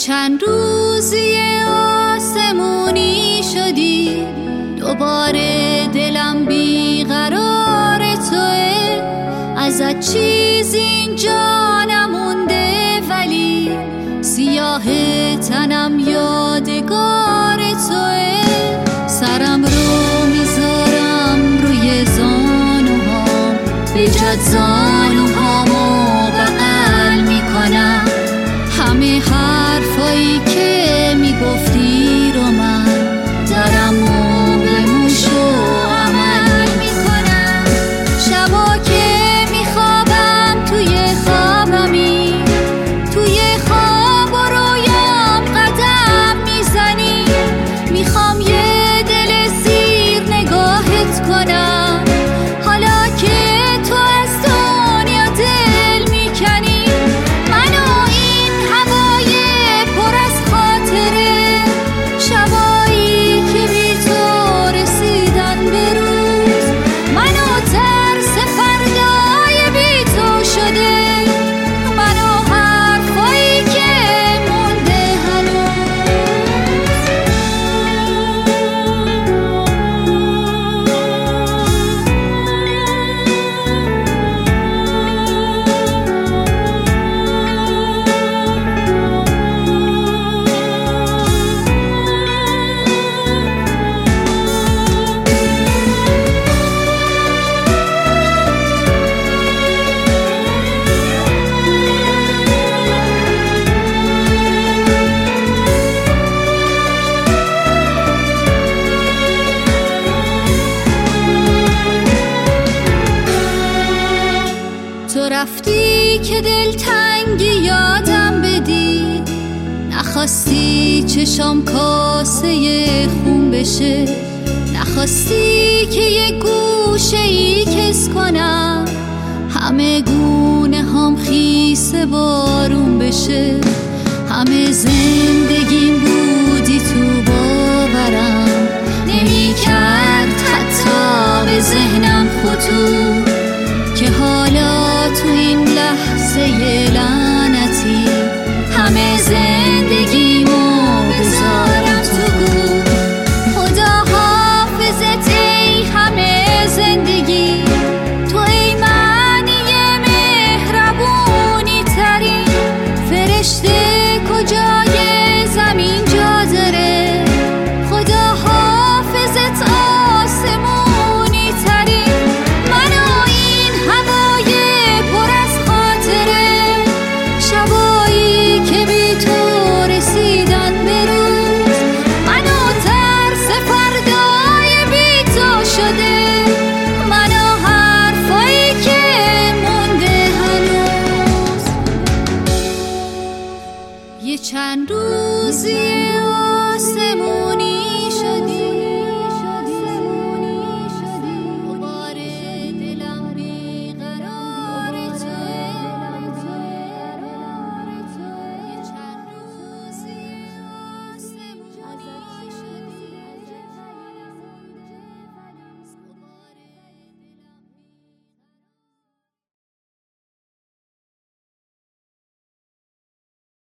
چند روزی آسمونی شدی، دوباره دلم بیقرار توه. ازت چیزی اینجا نمونده ولی سیاه تنم یادگار توه. سرم رو میذارم روی زانوهام، بجد زانوهامو بغل میکنم. همه حرفایی که میگفتی رو من درمو به موش و عمل میکنم. شبا که میخوابم توی خوابمی، توی خواب و رویام قدم میزنی. میخوام یه دل سیر نگاهت کنم، حالا که تو از دنیا دل میکنی. منو این هوای پر از خاطره، شبایی که بی تو رسیدن به روز. منو ترس فردای بی تو شده، منو حرفایی که مونده تو رفتی که دلتنگی یادم بدی، نخواستی چشام کاسه خون بشه، نخواستی که یه گوشه ای کس کنم، همه گونه هم خیس بارون بشه. همه زندگیم بودی تو باورم، نمی کرد حتی به ذهنم خطور که حالا تو این لحظه